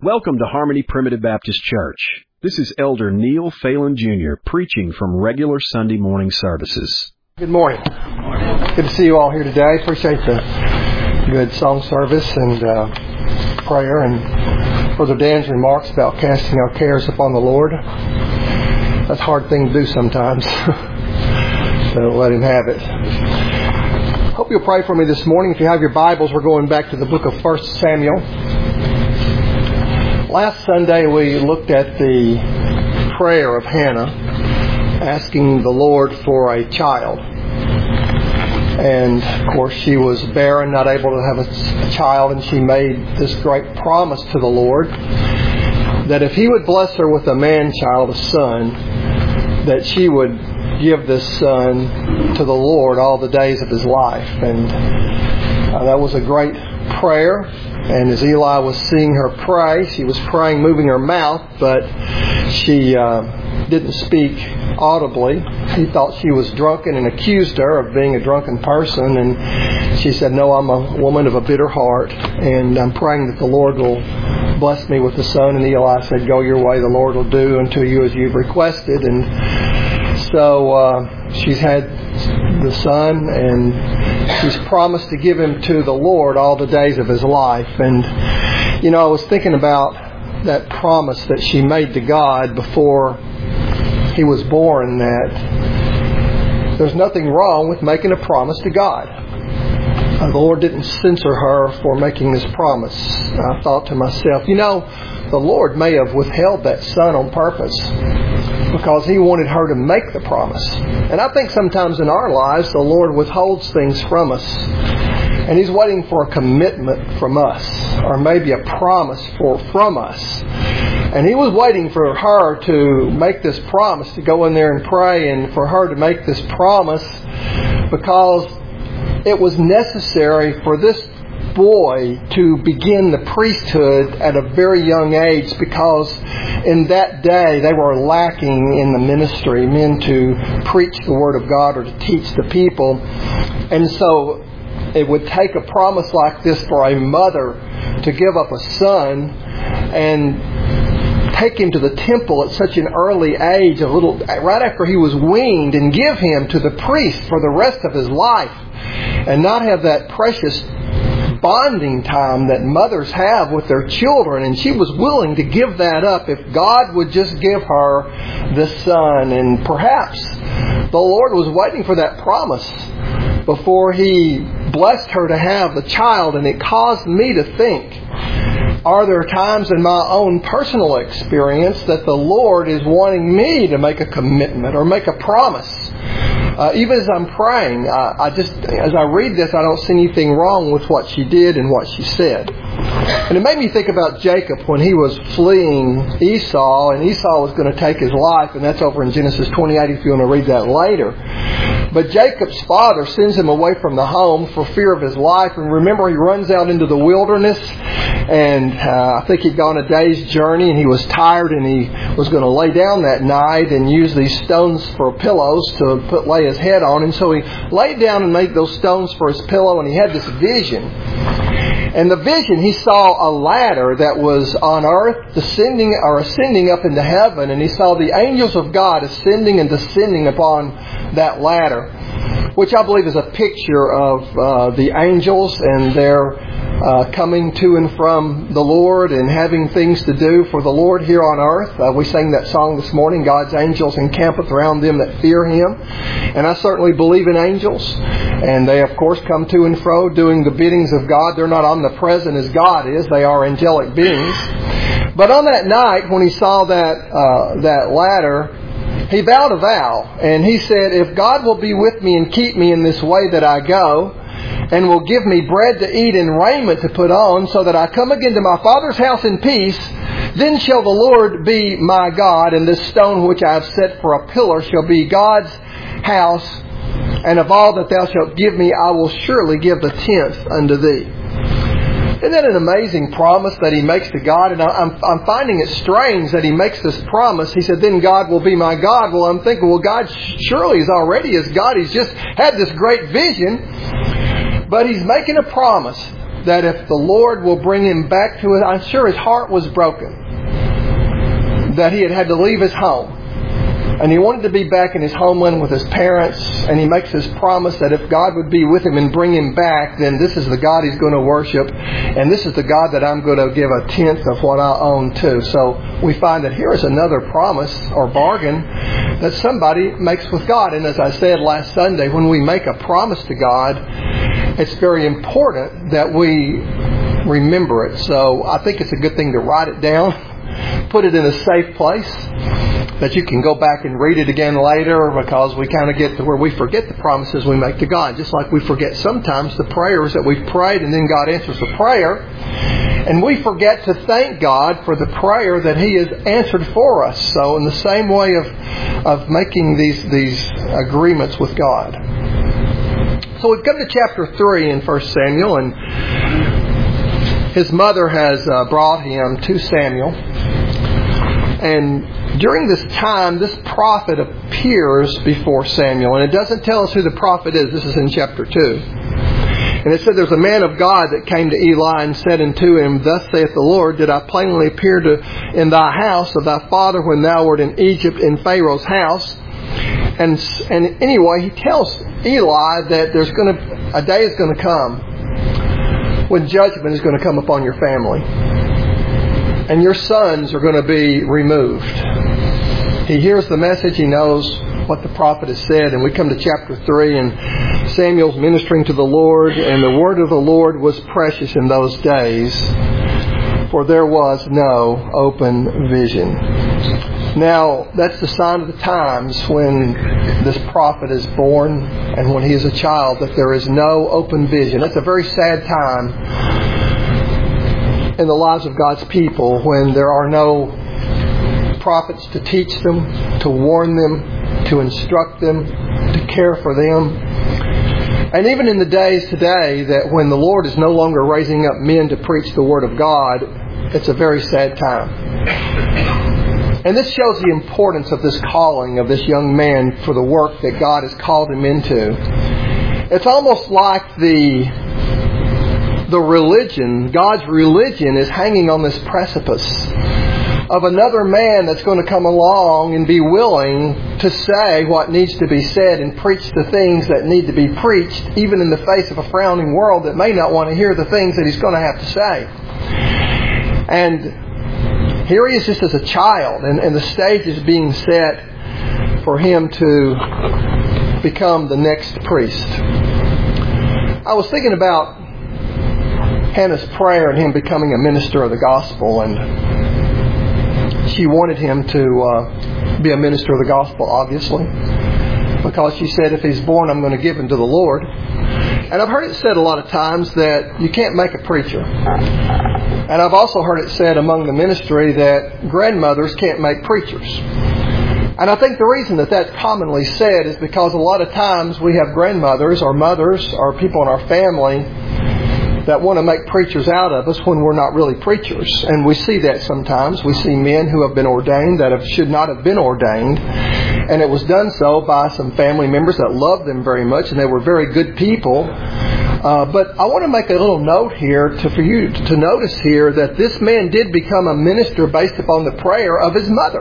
Welcome to Harmony Primitive Baptist Church. This is Elder Neil Phelan Jr. preaching from regular Sunday morning services. Good morning. Good to see you all here today. Appreciate the good song service and prayer and Brother Dan's remarks about casting our cares upon the Lord. That's a hard thing to do sometimes. So let Him have it. Hope you'll pray for me this morning. If you have your Bibles, we're going back to the book of 1 Samuel. Last Sunday we looked at the prayer of Hannah asking the Lord for a child. And of course she was barren, not able to have a child, and she made this great promise to the Lord that if He would bless her with a man-child, a son, that she would give this son to the Lord all the days of his life. And that was a great prayer. And as Eli was seeing her pray, she was praying, moving her mouth, but she didn't speak audibly. He thought she was drunken and accused her of being a drunken person. And she said, "No, I'm a woman of a bitter heart, and I'm praying that the Lord will bless me with a son." And Eli said, "Go your way, the Lord will do unto you as you've requested." And so she's had the son, and she's promised to give him to the Lord all the days of his life. And, you know, I was thinking about that promise that she made to God before he was born, that there's nothing wrong with making a promise to God. The Lord didn't censor her for making this promise. I thought to myself, you know, the Lord may have withheld that son on purpose because He wanted her to make the promise. And I think sometimes in our lives the Lord withholds things from us, and He's waiting for a commitment from us, or maybe a promise from us. And He was waiting for her to make this promise, to go in there and pray, and for her to make this promise because it was necessary for this boy to begin the priesthood at a very young age, because in that day they were lacking in the ministry, men to preach the Word of God or to teach the people. And so it would take a promise like this for a mother to give up a son and take him to the temple at such an early age, right after he was weaned, and give him to the priest for the rest of his life, and not have that precious bonding time that mothers have with their children. And she was willing to give that up if God would just give her this son. And perhaps the Lord was waiting for that promise before He blessed her to have the child. And it caused me to think, are there times in my own personal experience that the Lord is wanting me to make a commitment or make a promise? Even as I'm praying, as I read this, I don't see anything wrong with what she did and what she said. And it made me think about Jacob when he was fleeing Esau, and Esau was going to take his life, and that's over in Genesis 28 if you want to read that later. But Jacob's father sends him away from the home for fear of his life. And remember, he runs out into the wilderness, and I think he'd gone a day's journey, and he was tired, and he was going to lay down that night and use these stones for pillows to lay his head on. And so he laid down and made those stones for his pillow, and he had this vision. And the vision, he saw a ladder that was on earth ascending up into heaven, and he saw the angels of God ascending and descending upon that ladder, which I believe is a picture of the angels and their coming to and from the Lord and having things to do for the Lord here on earth. We sang that song this morning, God's angels encampeth around them that fear Him. And I certainly believe in angels. And they, of course, come to and fro doing the biddings of God. They're not omnipresent as God is. They are angelic beings. But on that night, when he saw that ladder, he vowed a vow. And he said, if God will be with me and keep me in this way that I go, and will give me bread to eat and raiment to put on, so that I come again to my Father's house in peace, then shall the Lord be my God, and this stone which I have set for a pillar shall be God's house, and of all that thou shalt give me, I will surely give the tenth unto thee. Isn't that an amazing promise that he makes to God? And I'm finding it strange that he makes this promise. He said, then God will be my God. Well, I'm thinking, well, God surely is already his God. He's just had this great vision. But he's making a promise that if the Lord will bring him back to it, I'm sure his heart was broken that he had to leave his home. And he wanted to be back in his homeland with his parents. And he makes his promise that if God would be with him and bring him back, then this is the God he's going to worship. And this is the God that I'm going to give a tenth of what I own to. So we find that here is another promise or bargain that somebody makes with God. And as I said last Sunday, when we make a promise to God, it's very important that we remember it. So I think it's a good thing to write it down, put it in a safe place, that you can go back and read it again later, because we kind of get to where we forget the promises we make to God. Just like we forget sometimes the prayers that we've prayed and then God answers the prayer. And we forget to thank God for the prayer that He has answered for us. So in the same way of making these agreements with God. So we've come to chapter 3 in 1 Samuel, and his mother has brought him to Samuel. And during this time, this prophet appears before Samuel. And it doesn't tell us who the prophet is. This is in chapter 2. And it said, there's a man of God that came to Eli and said unto him, Thus saith the Lord, Did I plainly appear in thy house of thy father when thou wert in Egypt in Pharaoh's house? And anyway, he tells Eli that a day is going to come when judgment is going to come upon your family. And your sons are going to be removed. He hears the message. He knows what the prophet has said. And we come to chapter 3, and Samuel's ministering to the Lord. And the word of the Lord was precious in those days, for there was no open vision. Now, that's the sign of the times when this prophet is born and when he is a child, that there is no open vision. That's a very sad time in the lives of God's people, when there are no prophets to teach them, to warn them, to instruct them, to care for them. And even in the days today, that when the Lord is no longer raising up men to preach the Word of God, it's a very sad time. And this shows the importance of this calling of this young man for the work that God has called him into. It's almost like the religion, God's religion, is hanging on this precipice of another man that's going to come along and be willing to say what needs to be said and preach the things that need to be preached, even in the face of a frowning world that may not want to hear the things that he's going to have to say. And here he is just as a child, and the stage is being set for him to become the next priest. I was thinking about Hannah's prayer and him becoming a minister of the gospel, and she wanted him to be a minister of the gospel, obviously, because she said, if he's born, I'm going to give him to the Lord. And I've heard it said a lot of times that you can't make a preacher. And I've also heard it said among the ministry that grandmothers can't make preachers. And I think the reason that that's commonly said is because a lot of times we have grandmothers or mothers or people in our family that want to make preachers out of us when we're not really preachers. And we see that sometimes. We see men who have been ordained that should not have been ordained. And it was done so by some family members that loved them very much, and they were very good people. But I want to make a little note here for you to notice here that this man did become a minister based upon the prayer of his mother.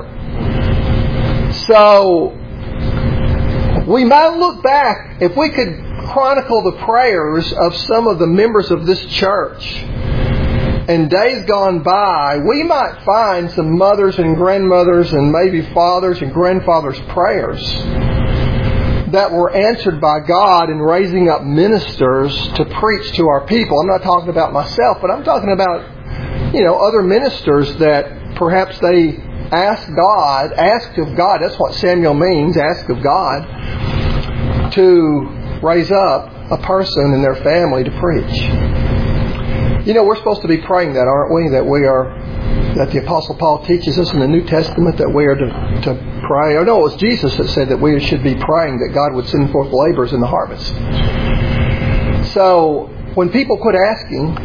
So we might look back, if we could chronicle the prayers of some of the members of this church in days gone by, we might find some mothers and grandmothers and maybe fathers and grandfathers' prayers that were answered by God in raising up ministers to preach to our people. I'm not talking about myself, but I'm talking about, other ministers that perhaps they asked of God, that's what Samuel means, ask of God, to raise up a person in their family to preach. We're supposed to be praying that, aren't we? That the Apostle Paul teaches us in the New Testament that we are to pray. It was Jesus that said that we should be praying that God would send forth laborers in the harvest. So when people quit asking,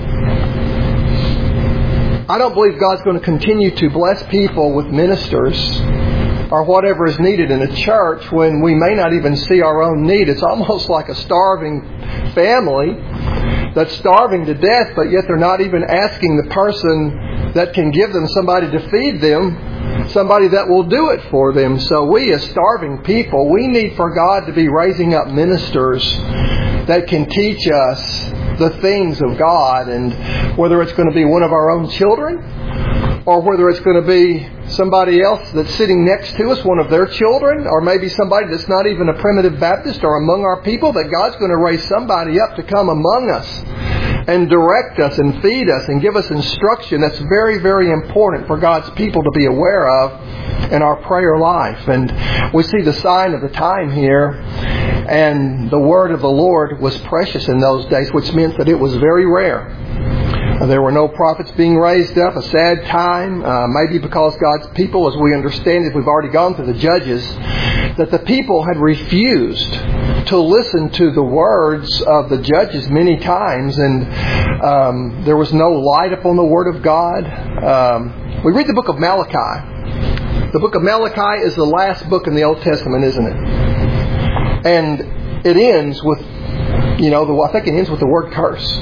I don't believe God's going to continue to bless people with ministers or whatever is needed in a church when we may not even see our own need. It's almost like a starving family that's starving to death, but yet they're not even asking the person that can give them somebody to feed them, somebody that will do it for them. So we as starving people, we need for God to be raising up ministers that can teach us the things of God, and whether it's going to be one of our own children or whether it's going to be somebody else that's sitting next to us, one of their children, or maybe somebody that's not even a primitive Baptist or among our people, that God's going to raise somebody up to come among us and direct us and feed us and give us instruction. That's very, very important for God's people to be aware of in our prayer life. And we see the sign of the time here. And the word of the Lord was precious in those days, which meant that it was very rare. There were no prophets being raised up, a sad time, maybe because God's people, as we understand it, we've already gone through the Judges, that the people had refused to listen to the words of the judges many times, and there was no light upon the Word of God. We read the book of Malachi. The book of Malachi is the last book in the Old Testament, isn't it? And it ends with, I think it ends with the word curse.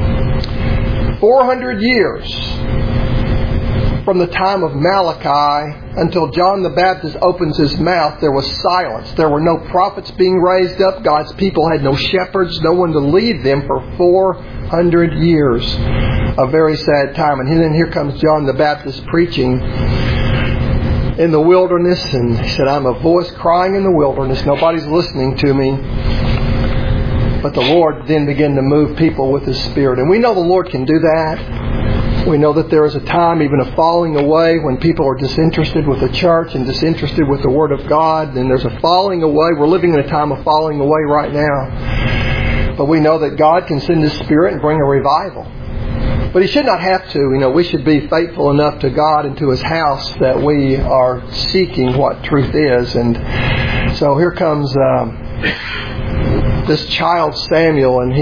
400 years from the time of Malachi until John the Baptist opens his mouth, there was silence. There were no prophets being raised up. God's people had no shepherds, no one to lead them for 400 years. A very sad time. And then here comes John the Baptist preaching in the wilderness, and he said, I'm a voice crying in the wilderness. Nobody's listening to me. But the Lord then began to move people with His Spirit. And we know the Lord can do that. We know that there is a time, even of falling away, when people are disinterested with the church and disinterested with the Word of God. And there's a falling away. We're living in a time of falling away right now. But we know that God can send His Spirit and bring a revival. But He should not have to. We should be faithful enough to God and to His house that we are seeking what truth is. And so here comes this child Samuel, and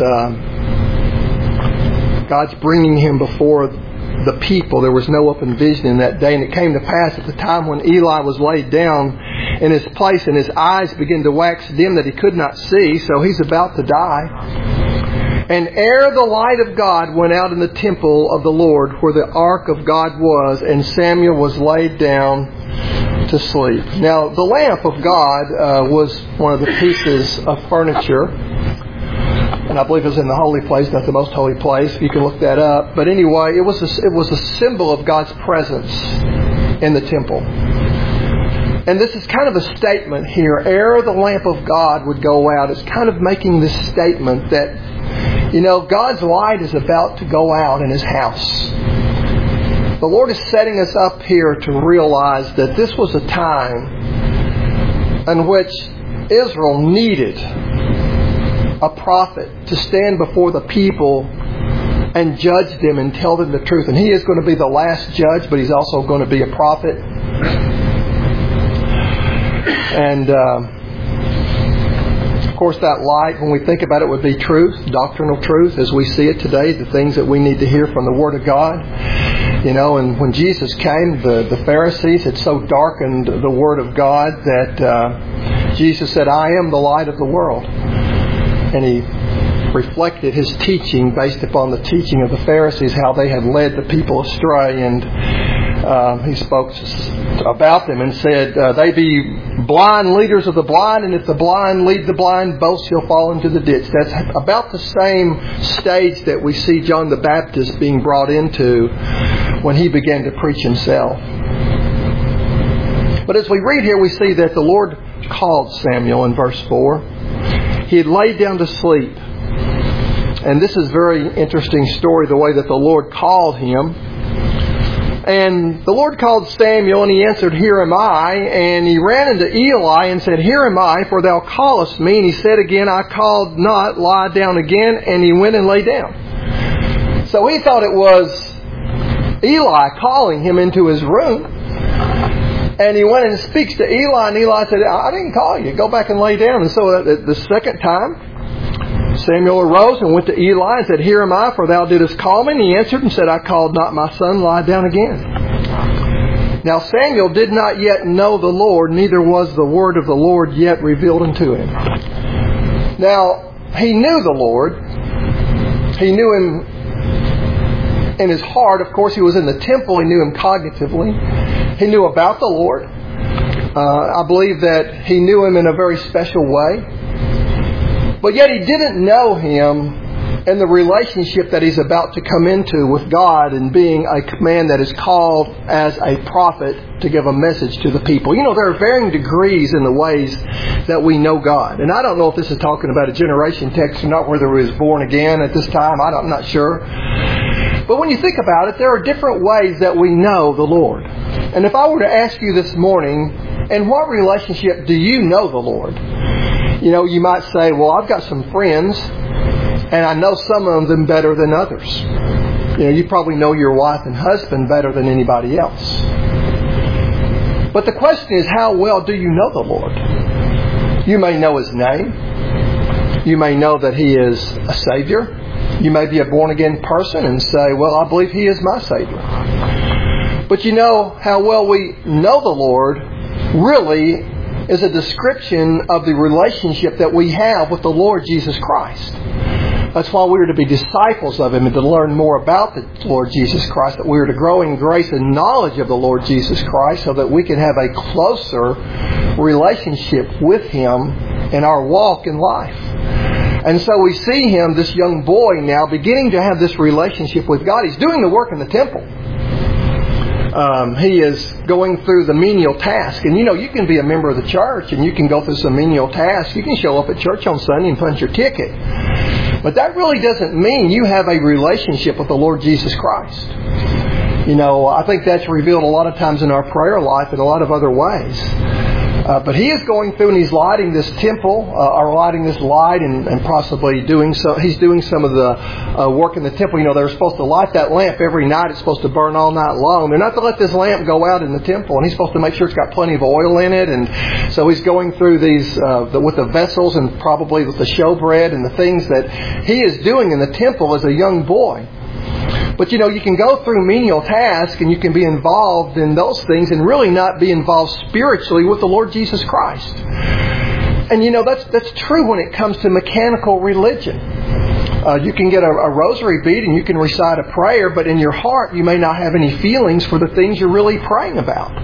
God's bringing him before the people. There was no open vision in that day. And it came to pass at the time when Eli was laid down in his place, and his eyes began to wax dim that he could not see, so he's about to die. And ere the light of God went out in the temple of the Lord where the ark of God was, and Samuel was laid down to sleep. Now, the lamp of God was one of the pieces of furniture. And I believe it was in the holy place, not the most holy place. You can look that up. But anyway, it was a symbol of God's presence in the temple. And this is kind of a statement here. Ere the lamp of God would go out, it's kind of making this statement that, God's light is about to go out in His house. The Lord is setting us up here to realize that this was a time in which Israel needed a prophet to stand before the people and judge them and tell them the truth. And He is going to be the last judge, but He's also going to be a prophet. And of course, that light, when we think about it, would be truth, doctrinal truth, as we see it today, the things that we need to hear from the Word of God. And when Jesus came, the Pharisees had so darkened the Word of God that Jesus said, I am the light of the world. And He reflected His teaching based upon the teaching of the Pharisees, how they had led the people astray. And He spoke about them and said, they be blind leaders of the blind, and if the blind lead the blind, both shall fall into the ditch. That's about the same stage that we see John the Baptist being brought into when he began to preach himself. But as we read here, we see that the Lord called Samuel in verse 4. He had laid down to sleep. And this is a very interesting story, the way that the Lord called him. And the Lord called Samuel, and he answered, Here am I. And he ran into Eli and said, Here am I, for thou callest me. And he said again, I called not, lie down again. And he went and lay down. So he thought it was Eli calling him into his room. And he went and speaks to Eli, and Eli said, I didn't call you. Go back and lay down. And so the second time, Samuel arose and went to Eli and said, Here am I, for thou didst call me. And he answered and said, I called not, my son, lie down again. Now Samuel did not yet know the Lord, neither was the word of the Lord yet revealed unto him. Now, he knew the Lord, He knew Him in his heart. Of course, he was in the temple. He knew Him cognitively. He knew about the Lord. I believe that he knew Him in a very special way. But yet he didn't know Him in the relationship that he's about to come into with God and being a man that is called as a prophet to give a message to the people. You know, there are varying degrees in the ways that we know God. And I don't know if this is talking about a generation text or not, whether he was born again at this time. I'm not sure. But when you think about it, there are different ways that we know the Lord. And if I were to ask you this morning, in what relationship do you know the Lord? You know, you might say, well, I've got some friends, and I know some of them better than others. You know, you probably know your wife and husband better than anybody else. But the question is, how well do you know the Lord? You may know His name. You may know that He is a Savior. You may be a born-again person and say, well, I believe He is my Savior. But you know, how well we know the Lord really is a description of the relationship that we have with the Lord Jesus Christ. That's why we are to be disciples of Him and to learn more about the Lord Jesus Christ, that we are to grow in grace and knowledge of the Lord Jesus Christ so that we can have a closer relationship with Him in our walk in life. And so we see him, this young boy now, beginning to have this relationship with God. He's doing the work in the temple. He is going through the menial task. And you know, you can be a member of the church and you can go through some menial tasks. You can show up at church on Sunday and punch your ticket. But that really doesn't mean you have a relationship with the Lord Jesus Christ. You know, I think that's revealed a lot of times in our prayer life in a lot of other ways. But he is going through and he's lighting this temple, or lighting this light and possibly doing so. He's doing some of the work in the temple. You know, they're supposed to light that lamp every night. It's supposed to burn all night long. They're not to let this lamp go out in the temple. And he's supposed to make sure it's got plenty of oil in it. And so he's going through these with the vessels and probably with the showbread and the things that he is doing in the temple as a young boy. But you know, you can go through menial tasks and you can be involved in those things and really not be involved spiritually with the Lord Jesus Christ. And you know, that's true when it comes to mechanical religion. You can get a rosary bead and you can recite a prayer, but in your heart you may not have any feelings for the things you're really praying about.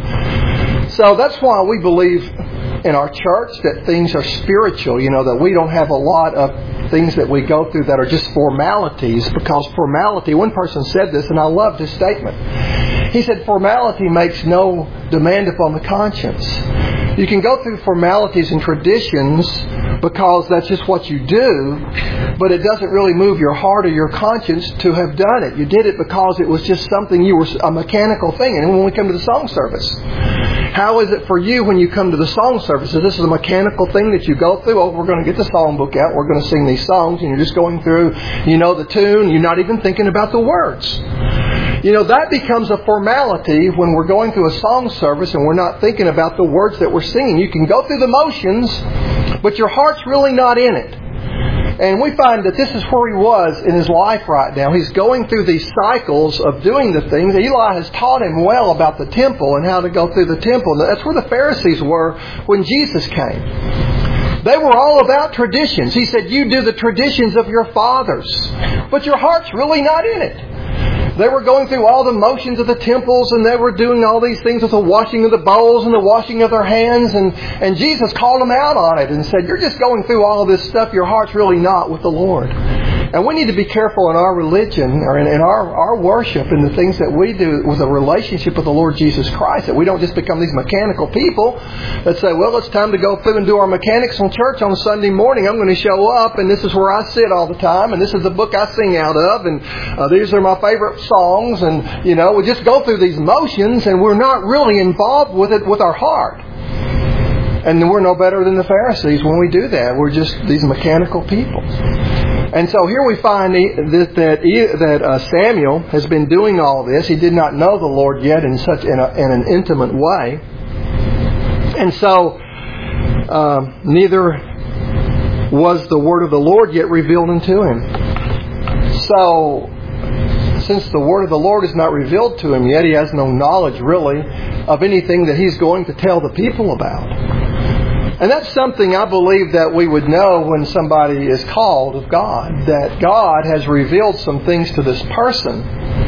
So that's why we believe in our church that things are spiritual. You know, that we don't have a lot of things that we go through that are just formalities, because formality, one person said this and I loved his statement. He said formality makes no demand upon the conscience. You can go through formalities and traditions because that's just what you do, but it doesn't really move your heart or your conscience to have done it. You did it because it was just something you were, a mechanical thing. And when we come to the song service, how is it for you when you come to the song service? Is this a mechanical thing that you go through? Oh, we're going to get the songbook out, we're going to sing these songs, and you're just going through, you know, the tune, you're not even thinking about the words. You know, that becomes a formality when we're going through a song service and we're not thinking about the words that we're singing. You can go through the motions, but your heart's really not in it. And we find that this is where he was in his life right now. He's going through these cycles of doing the things. Eli has taught him well about the temple and how to go through the temple. And that's where the Pharisees were when Jesus came. They were all about traditions. He said, you do the traditions of your fathers, but your heart's really not in it. They were going through all the motions of the temples, and they were doing all these things with the washing of the bowls and the washing of their hands. And Jesus called them out on it and said, you're just going through all of this stuff. Your heart's really not with the Lord. And we need to be careful in our religion or in our worship and the things that we do with a relationship with the Lord Jesus Christ, that we don't just become these mechanical people that say, well, it's time to go through and do our mechanics in church on Sunday morning. I'm going to show up, and this is where I sit all the time, and this is the book I sing out of, and these are my favorite songs. And, you know, we just go through these motions, and we're not really involved with it with our heart. And we're no better than the Pharisees when we do that. We're just these mechanical people. And so here we find that Samuel has been doing all this. He did not know the Lord yet in an intimate way. And so neither was the word of the Lord yet revealed unto him. So since the word of the Lord is not revealed to him yet, he has no knowledge really of anything that he's going to tell the people about. And that's something I believe that we would know when somebody is called of God. That God has revealed some things to this person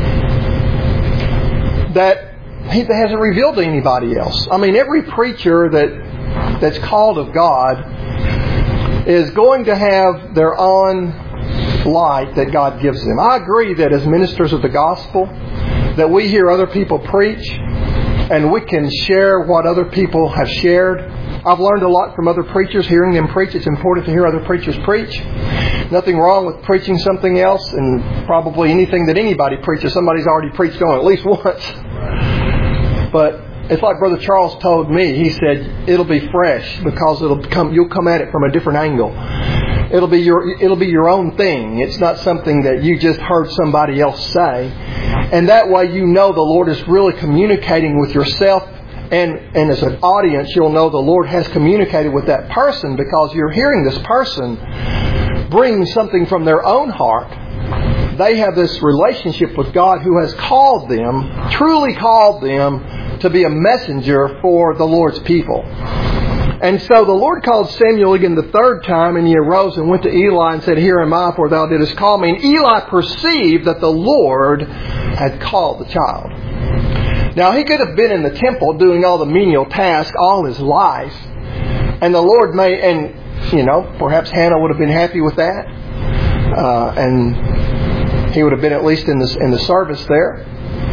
that He hasn't revealed to anybody else. I mean, every preacher that's called of God is going to have their own light that God gives them. I agree that as ministers of the gospel, that we hear other people preach and we can share what other people have shared. I've learned a lot from other preachers, hearing them preach. It's important to hear other preachers preach. Nothing wrong with preaching something else, and probably anything that anybody preaches, somebody's already preached on at least once. But it's like Brother Charles told me. He said it'll be fresh because you'll come at it from a different angle. It'll be your own thing. It's not something that you just heard somebody else say. And that way you know the Lord is really communicating with yourself. And as an audience, you'll know the Lord has communicated with that person because you're hearing this person bring something from their own heart. They have this relationship with God who has called them, truly called them, to be a messenger for the Lord's people. And so the Lord called Samuel again the third time, and he arose and went to Eli and said, "Here am I, for thou didst call me." And Eli perceived that the Lord had called the child. Now, he could have been in the temple doing all the menial tasks all his life. And the Lord perhaps Hannah would have been happy with that. And he would have been at least in the service there.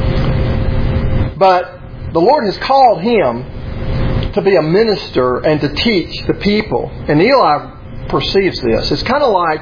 But the Lord has called him to be a minister and to teach the people. And Eli perceives this. It's kind of like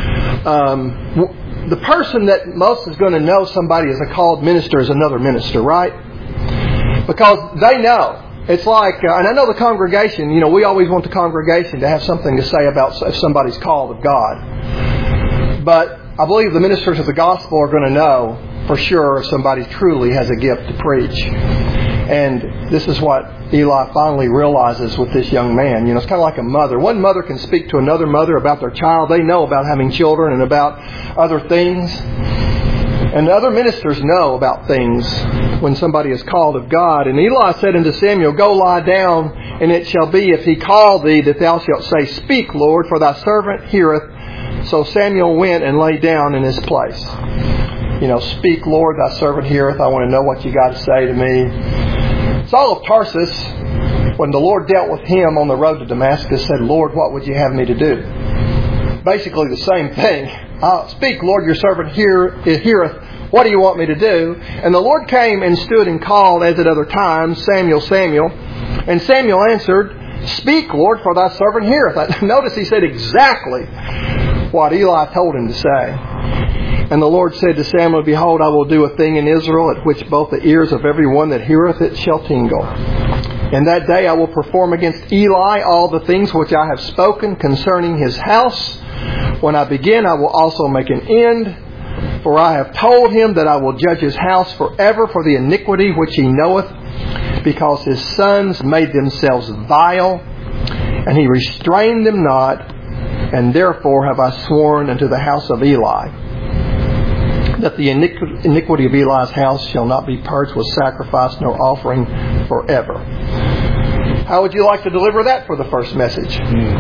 the person that most is going to know somebody as a called minister is another minister, right? Because they know. It's like, and I know the congregation, we always want the congregation to have something to say about if somebody's called of God. But I believe the ministers of the gospel are going to know for sure if somebody truly has a gift to preach. And this is what Eli finally realizes with this young man. It's kind of like a mother. One mother can speak to another mother about their child. They know about having children and about other things. And other ministers know about things when somebody is called of God. And Eli said unto Samuel, "Go lie down, and it shall be, if he call thee, that thou shalt say, Speak, Lord, for thy servant heareth. So Samuel went and lay down in his place." Speak, Lord, thy servant heareth. I want to know what you got to say to me. Saul of Tarsus, when the Lord dealt with him on the road to Damascus, said, "Lord, what would you have me to do?" Basically the same thing. "Speak, Lord, your servant heareth. What do you want me to do?" And the Lord came and stood and called, as at other times, "Samuel, Samuel." And Samuel answered, "Speak, Lord, for thy servant heareth." Notice he said exactly what Eli told him to say. And the Lord said to Samuel, "Behold, I will do a thing in Israel at which both the ears of every one that heareth it shall tingle. In that day I will perform against Eli all the things which I have spoken concerning his house. When I begin, I will also make an end. For I have told him that I will judge his house forever for the iniquity which he knoweth, because his sons made themselves vile, and he restrained them not. And therefore have I sworn unto the house of Eli, that the iniquity of Eli's house shall not be purged with sacrifice nor offering forever." How would you like to deliver that for the first message?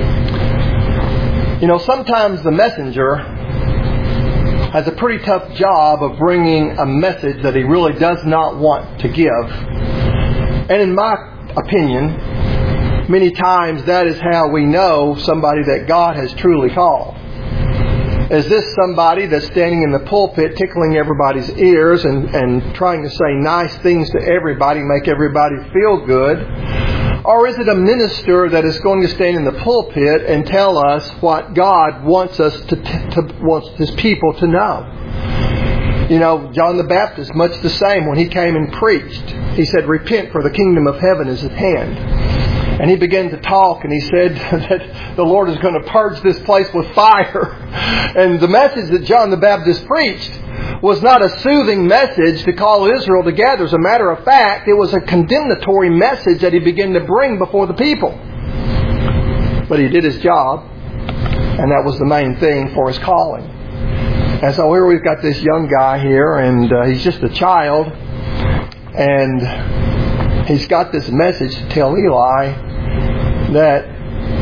Sometimes the messenger has a pretty tough job of bringing a message that he really does not want to give. And in my opinion, many times that is how we know somebody that God has truly called. Is this somebody that's standing in the pulpit tickling everybody's ears and trying to say nice things to everybody, make everybody feel good? Or is it a minister that is going to stand in the pulpit and tell us what God wants us wants His people to know? John the Baptist, much the same, when he came and preached, he said, "Repent, for the kingdom of heaven is at hand." And he began to talk, and he said that the Lord is going to purge this place with fire. And the message that John the Baptist preached was not a soothing message to call Israel together. As a matter of fact, it was a condemnatory message that he began to bring before the people. But he did his job, and that was the main thing for his calling. And so here we've got this young guy here, and he's just a child, and he's got this message to tell Eli that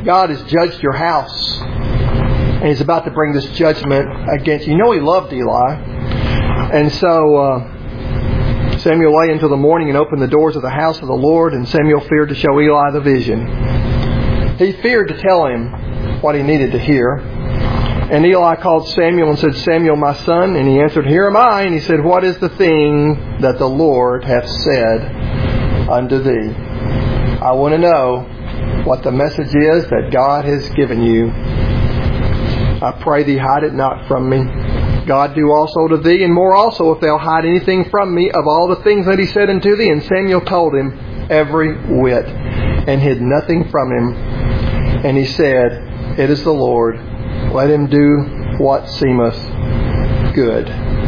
God has judged your house. And He's about to bring this judgment against you. You know He loved Eli. And so Samuel lay until the morning and opened the doors of the house of the Lord. And Samuel feared to show Eli the vision. He feared to tell him what he needed to hear. And Eli called Samuel and said, Samuel, my son. And he answered, Here am I. And he said, What is the thing that the Lord hath said unto thee? I want to know what the message is that God has given you. I pray thee, hide it not from me. God do also to thee, and more also, if thou hide anything from me of all the things that He said unto thee. And Samuel told him every whit, and hid nothing from him. And he said, It is the Lord. Let Him do what seemeth good.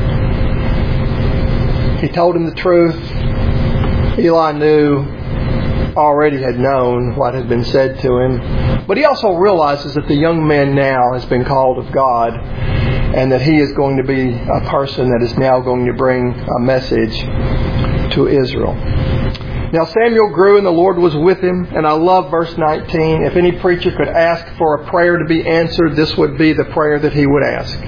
He told him the truth. Eli already had known what had been said to him. But he also realizes that the young man now has been called of God, and that he is going to be a person that is now going to bring a message to Israel. Now Samuel grew and the Lord was with him. And I love verse 19. If any preacher could ask for a prayer to be answered, this would be the prayer that he would ask.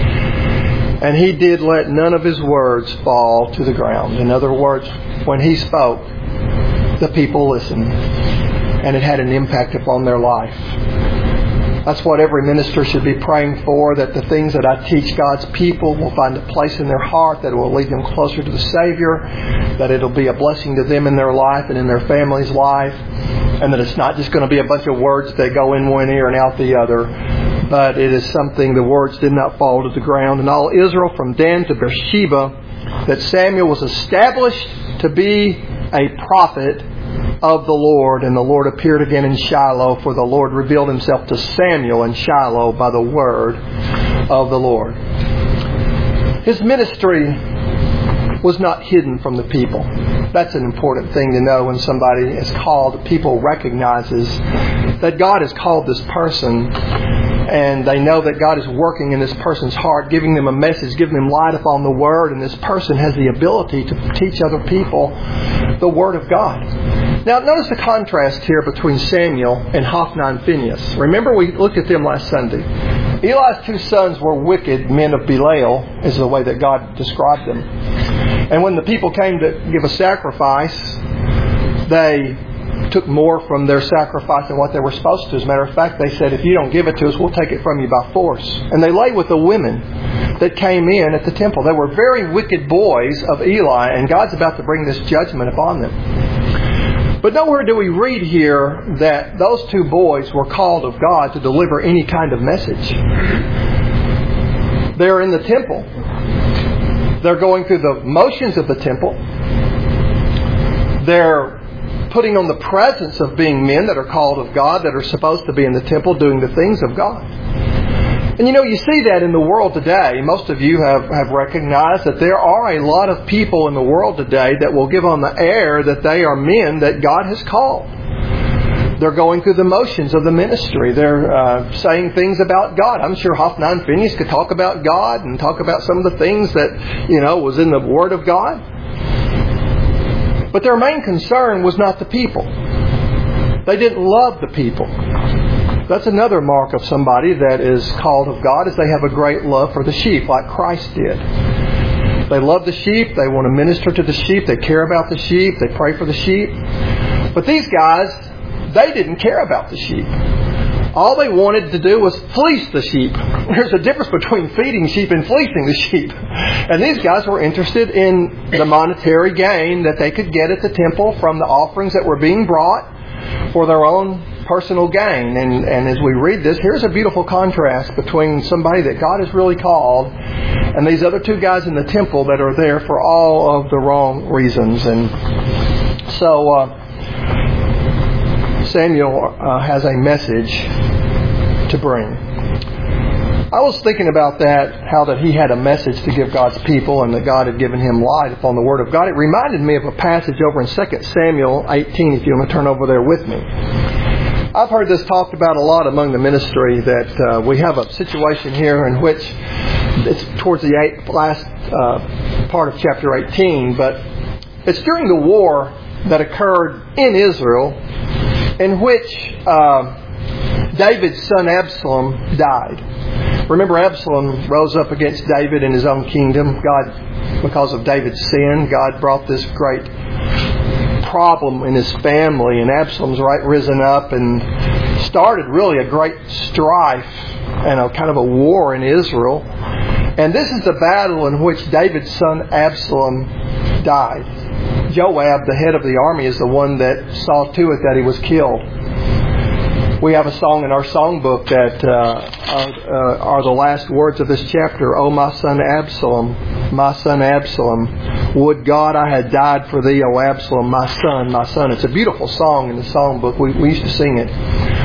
And he did let none of his words fall to the ground. In other words, when he spoke, the people listened. And it had an impact upon their life. That's what every minister should be praying for, that the things that I teach God's people will find a place in their heart, that it will lead them closer to the Savior, that it will be a blessing to them in their life and in their family's life, and that it's not just going to be a bunch of words that go in one ear and out the other, but it is something, the words did not fall to the ground. And all Israel from Dan to Beersheba, that Samuel was established to be a prophet of the Lord. And the Lord appeared again in Shiloh, for the Lord revealed Himself to Samuel in Shiloh by the word of the Lord. His ministry was not hidden from the people. That's an important thing to know when somebody is called. People recognizes that God has called this person, and they know that God is working in this person's heart, giving them a message, giving them light upon the Word, and this person has the ability to teach other people the Word of God. Now notice the contrast here between Samuel and Hophni and Phinehas. Remember, we looked at them last Sunday. Eli's two sons were wicked men of Belial, is the way that God described them. And when the people came to give a sacrifice, they took more from their sacrifice than what they were supposed to. As a matter of fact, they said, if you don't give it to us, we'll take it from you by force. And they lay with the women that came in at the temple. They were very wicked boys of Eli, and God's about to bring this judgment upon them. But nowhere do we read here that those two boys were called of God to deliver any kind of message. They're in the temple. They're going through the motions of the temple. They're putting on the presence of being men that are called of God, that are supposed to be in the temple doing the things of God. And you see that in the world today. Most of you have recognized that there are a lot of people in the world today that will give on the air that they are men that God has called. They're going through the motions of the ministry. They're saying things about God. I'm sure Hophni and Phinehas could talk about God and talk about some of the things that, was in the Word of God. But their main concern was not the people. They didn't love the people. That's another mark of somebody that is called of God, is they have a great love for the sheep, like Christ did. They love the sheep. They want to minister to the sheep. They care about the sheep. They pray for the sheep. But these guys, they didn't care about the sheep. All they wanted to do was fleece the sheep. There's a difference between feeding sheep and fleecing the sheep. And these guys were interested in the monetary gain that they could get at the temple from the offerings that were being brought for their own personal gain. And as we read this, here's a beautiful contrast between somebody that God has really called and these other two guys in the temple that are there for all of the wrong reasons. And so Samuel has a message to bring. I was thinking about that, how that he had a message to give God's people and that God had given him light upon the Word of God. It reminded me of a passage over in 2 Samuel 18, if you want to turn over there with me. I've heard this talked about a lot among the ministry, that we have a situation here in which it's towards the last part of chapter 18, but it's during the war that occurred in Israel, in which David's son Absalom died. Remember, Absalom rose up against David in his own kingdom. God, because of David's sin, God brought this great problem in his family, and Absalom's risen up and started really a great strife and a kind of a war in Israel. And this is the battle in which David's son Absalom died. Joab, the head of the army, is the one that saw to it that he was killed. We have a song in our songbook that are the last words of this chapter. "Oh, my son Absalom, would God I had died for thee, O Absalom, my son, my son." It's a beautiful song in the songbook. We used to sing it.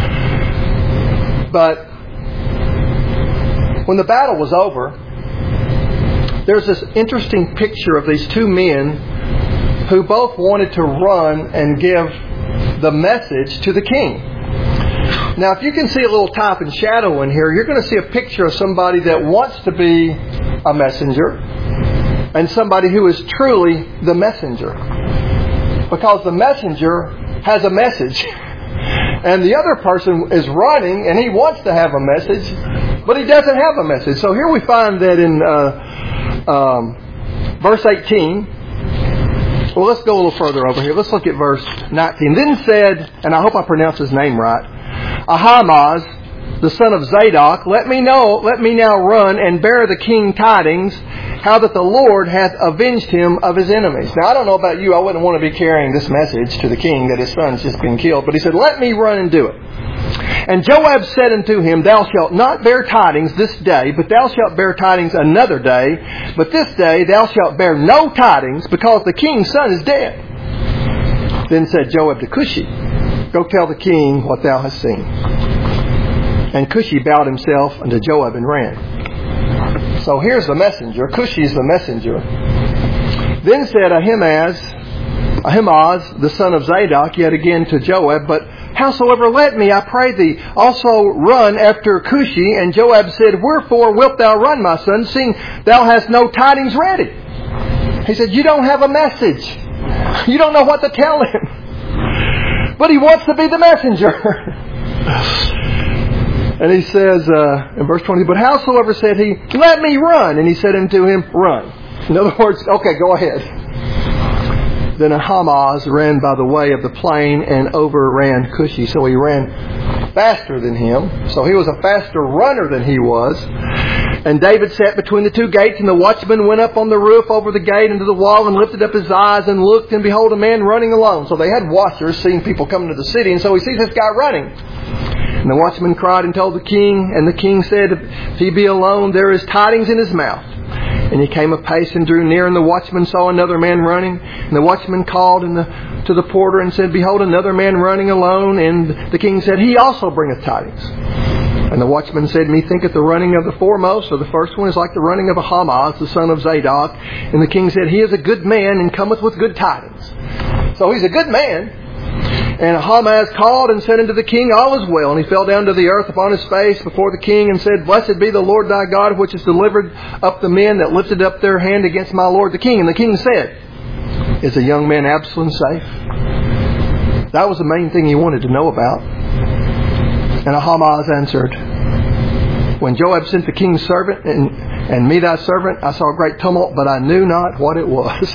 But when the battle was over, there's this interesting picture of these two men who both wanted to run and give the message to the king. Now, if you can see a little type and shadow in here, you're going to see a picture of somebody that wants to be a messenger and somebody who is truly the messenger. Because the messenger has a message. And the other person is running and he wants to have a message, but he doesn't have a message. So here we find that in verse 18. Well, let's go a little further over here. Let's look at verse 19. "Then said," and I hope I pronounce his name right, "Ahimaaz, the son of Zadok, let me now run and bear the king tidings, how that the Lord hath avenged him of his enemies." Now, I don't know about you. I wouldn't want to be carrying this message to the king that his son's just been killed. But he said, "Let me run and do it." And Joab said unto him, "Thou shalt not bear tidings this day, but thou shalt bear tidings another day. But this day thou shalt bear no tidings, because the king's son is dead." Then said Joab to Cushi, "Go tell the king what thou hast seen." And Cushi bowed himself unto Joab and ran. So here's the messenger. Cushi is the messenger. Then said Ahimaaz, the son of Zadok, yet again to Joab, "But howsoever let me, I pray thee, also run after Cushi." And Joab said, "Wherefore wilt thou run, my son, seeing thou hast no tidings ready?" He said, "You don't have a message. You don't know what to tell him." But he wants to be the messenger. And he says in verse 20, "But howsoever," said he, "let me run." And he said unto him, "Run." In other words, okay, go ahead. Then Ahimaaz ran by the way of the plain and overran Cushi. So he ran faster than him. So he was a faster runner than he was. And David sat between the two gates, and the watchman went up on the roof over the gate into the wall and lifted up his eyes and looked, and behold, a man running alone. So they had watchers seeing people coming to the city, and so he sees this guy running. And the watchman cried and told the king, and the king said, "If he be alone, there is tidings in his mouth." And he came apace and drew near, and the watchman saw another man running. And the watchman called to the porter and said, "Behold, another man running alone." And the king said, "He also bringeth tidings." And the watchman said, "Methinketh the running of the foremost," or the first one, "is like the running of Ahimaaz, the son of Zadok." And the king said, "He is a good man, and cometh with good tidings." So he's a good man. And Ahimaaz called and said unto the king, "All is well." And he fell down to the earth upon his face before the king and said, "Blessed be the Lord thy God, which has delivered up the men that lifted up their hand against my lord the king." And the king said, "Is the young man Absalom safe?" That was the main thing he wanted to know about. And Ahimaaz answered, "When Joab sent the king's servant and me thy servant, I saw a great tumult, but I knew not what it was."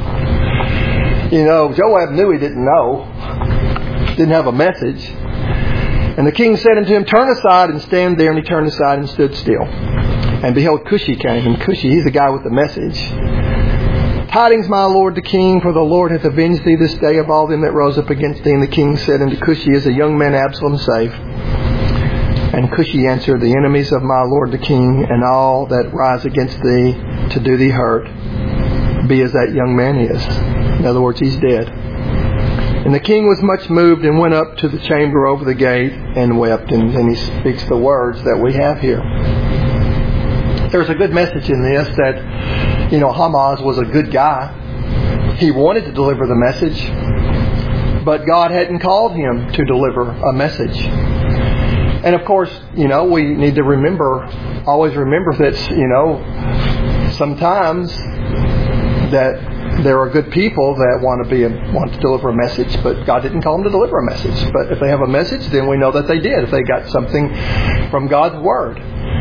Joab knew he didn't know. Didn't have a message. And the king said unto him, "Turn aside and stand there." And he turned aside and stood still. And behold, Cushi came. And Cushi, he's the guy with the message. "Tidings, my lord the king, for the Lord hath avenged thee this day of all them that rose up against thee." And the king said unto Cushi, "Is the young man Absalom safe?" And Cushi answered, "The enemies of my lord the king, and all that rise against thee to do thee hurt, be as that young man is." In other words, he's dead. And the king was much moved and went up to the chamber over the gate and wept. And then he speaks the words that we have here. There's a good message in this that, Ahimaaz was a good guy. He wanted to deliver the message, but God hadn't called him to deliver a message. And of course, we need to always remember that, sometimes that There are good people that want to deliver a message, but God didn't call them to deliver a message. But if they have a message, then we know that they did, if they got something from God's Word.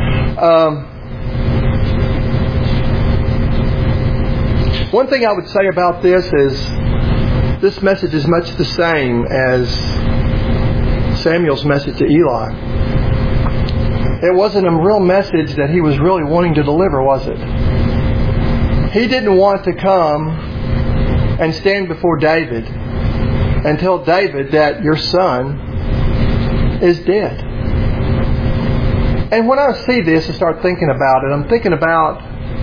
One thing I would say about this is this message is much the same as Samuel's message to Eli. It wasn't a real message that he was really wanting to deliver, was it? He didn't want to come and stand before David and tell David that your son is dead. And when I see this and start thinking about it, I'm thinking about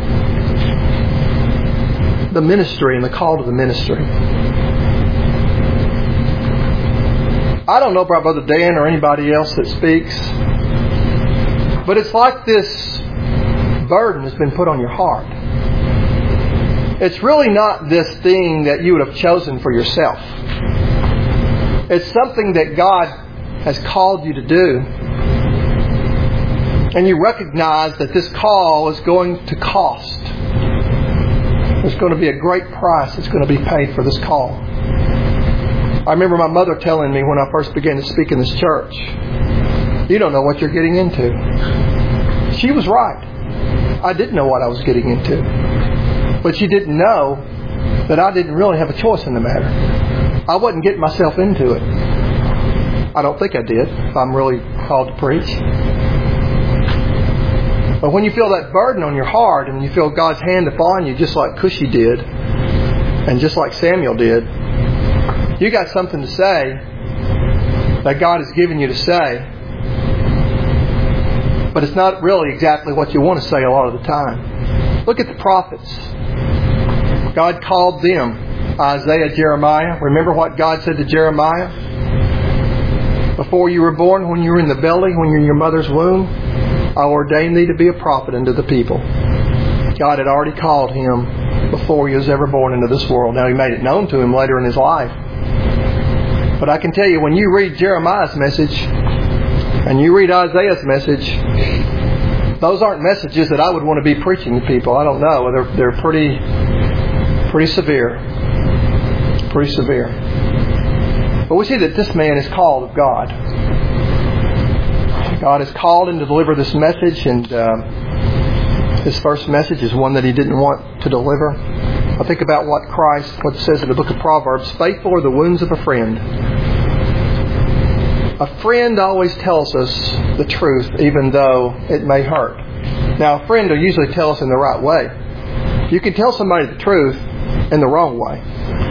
the ministry and the call to the ministry. I don't know about Brother Dan or anybody else that speaks, but it's like this burden has been put on your heart. It's really not this thing that you would have chosen for yourself. It's something that God has called you to do. And you recognize that this call is going to cost. There's going to be a great price that's going to be paid for this call. I remember my mother telling me when I first began to speak in this church, you don't know what you're getting into. She was right. I didn't know what I was getting into. But she didn't know that I didn't really have a choice in the matter. I wasn't getting myself into it. I don't think I did, if I'm really called to preach. But when you feel that burden on your heart and you feel God's hand upon you, just like Cushi did, and just like Samuel did, you got something to say that God has given you to say. But it's not really exactly what you want to say a lot of the time. Look at the prophets. God called them, Isaiah, Jeremiah. Remember what God said to Jeremiah? Before you were born, when you were in the belly, when you were in your mother's womb, I ordained thee to be a prophet unto the people. God had already called him before he was ever born into this world. Now He made it known to him later in his life. But I can tell you, when you read Jeremiah's message and you read Isaiah's message, those aren't messages that I would want to be preaching to people. I don't know. They're pretty severe. Pretty severe. But we see that this man is called of God. God has called him to deliver this message, and his first message is one that he didn't want to deliver. I think about what it says in the book of Proverbs, faithful are the wounds of a friend. A friend always tells us the truth, even though it may hurt. Now, a friend will usually tell us in the right way. You can tell somebody the truth in the wrong way.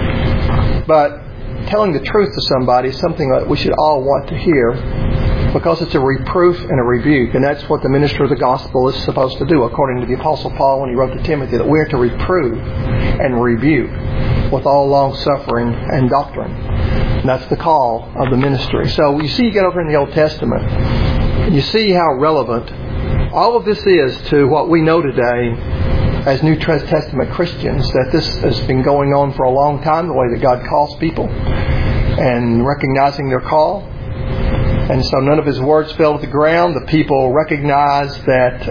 But telling the truth to somebody is something that we should all want to hear, because it's a reproof and a rebuke. And that's what the minister of the gospel is supposed to do, according to the Apostle Paul when he wrote to Timothy, that we're to reprove and rebuke with all long-suffering and doctrine. And that's the call of the ministry. So you see, you get over in the Old Testament, and you see how relevant all of this is to what we know today as New Testament Christians, that this has been going on for a long time, the way that God calls people and recognizing their call. And so none of His words fell to the ground. The people recognized that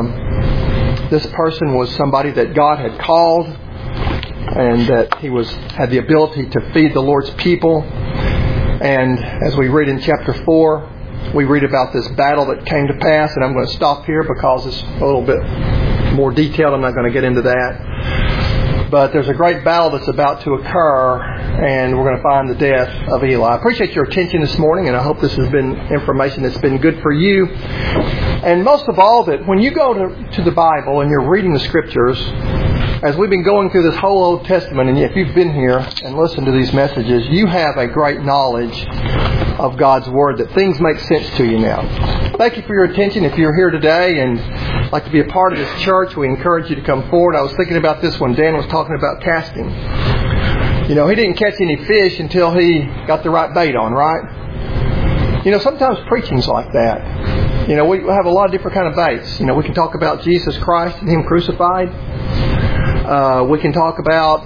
this person was somebody that God had called, and that he had the ability to feed the Lord's people. And as we read in chapter 4, we read about this battle that came to pass. And I'm going to stop here because it's a little bit more detailed. I'm not going to get into that. But there's a great battle that's about to occur, and we're going to find the death of Eli. I appreciate your attention this morning, and I hope this has been information that's been good for you. And most of all, that when you go to the Bible and you're reading the Scriptures, as we've been going through this whole Old Testament, and if you've been here and listened to these messages, you have a great knowledge of God's Word, that things make sense to you now. Thank you for your attention. If you're here today and like to be a part of this church, we encourage you to come forward. I was thinking about this when Dan was talking about casting. You know, he didn't catch any fish until he got the right bait on, right? You know, sometimes preaching's like that. You know, we have a lot of different kind of baits. You know, we can talk about Jesus Christ and Him crucified. We can talk about,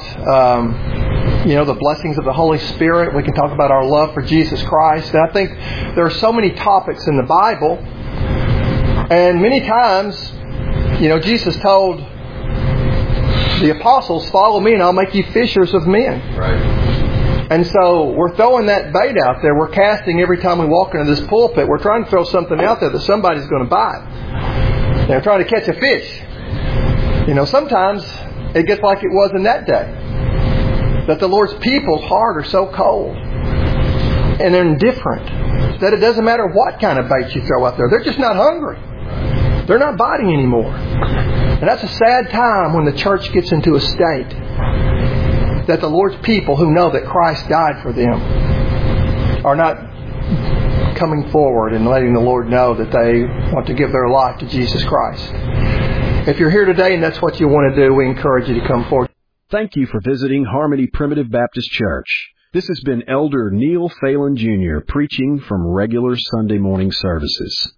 the blessings of the Holy Spirit. We can talk about our love for Jesus Christ. And I think there are so many topics in the Bible. And many times, Jesus told the apostles, follow me and I'll make you fishers of men. Right. And so we're throwing that bait out there. We're casting every time we walk into this pulpit. We're trying to throw something out there that somebody's going to buy. They're trying to catch a fish. Sometimes it gets like it was in that day. That the Lord's people's heart are so cold and indifferent that it doesn't matter what kind of bait you throw out there. They're just not hungry. They're not biting anymore. And that's a sad time when the church gets into a state that the Lord's people who know that Christ died for them are not coming forward and letting the Lord know that they want to give their life to Jesus Christ. If you're here today and that's what you want to do, we encourage you to come forward. Thank you for visiting Harmony Primitive Baptist Church. This has been Elder Neil Phelan Jr. preaching from regular Sunday morning services.